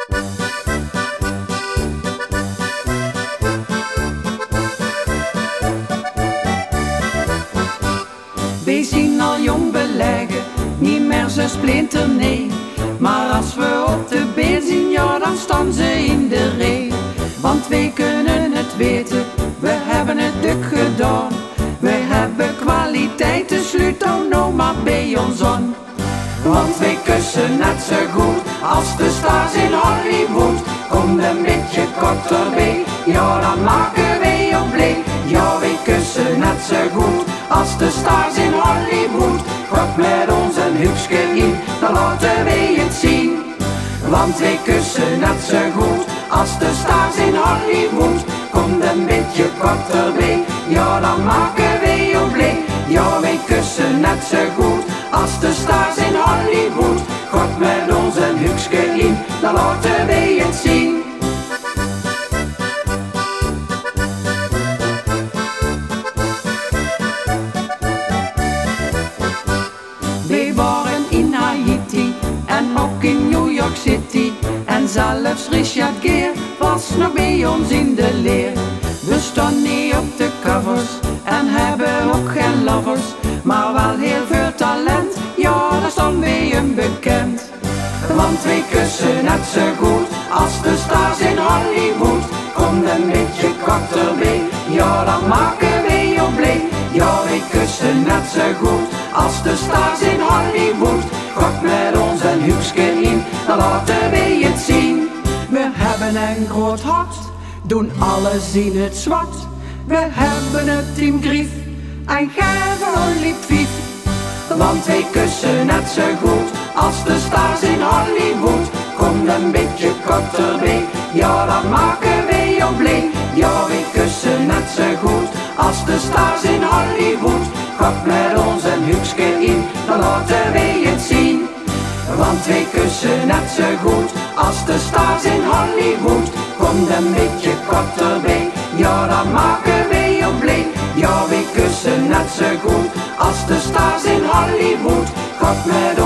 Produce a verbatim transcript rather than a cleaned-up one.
We zien al jong beleggen, niet meer zo splinter, nee. Maar als we op de been zien, ja, dan staan ze in de ree. Want wij kunnen het weten, we hebben het dik gedaan. We hebben kwaliteit, dus sluit dan nou maar bij ons aan. Want wij kussen net zo goed als de stars in Hollywood. Komt een beetje korter bij, ja, dan maken wij je blij. Ja, wij kussen net zo goed als de stars in Hollywood. Komt met ons een huksje in, dan laten wij het zien. Want wij kussen net zo goed als de stars in Hollywood. Komt een beetje korter bij, ja, dan maken wij je blij. Ja, wij kussen net zo goed als de stars in Hollywood. Komt met ons een huksje in, dan laten wij het zien. Wij waren in Haiti en ook in New York City. En zelfs Richard Gere was nog bij ons in de leer. We staan niet op de covers en hebben ook geen lovers. Maar wel heel veel talent, ja, daar staan wij een bekend. Want wij kussen net zo goed als de stars in Hollywood. Komt een beetje korter bij, ja, dan maken wij je blij. Ja, wij kussen net zo goed als de stars in Hollywood. Komt met ons een huksje in, dan laten wij het zien. We hebben een groot hart, doen alles in het zwart. We hebben het team grief en geven only fief. Want wij kussen net zo goed als de stars in Hollywood. Komt een beetje korter bij, ja, dan maken wij je blij. Ja, wij kussen net zo goed als de stars in Hollywood. Komt met ons een huksje in, dan laten wij het zien. Want wij kussen net zo goed als de stars in Hollywood. Komt een beetje korter bij, ja, dan maken wij je blij. Ja, wij kussen net zo goed als de stars in Hollywood. Komt met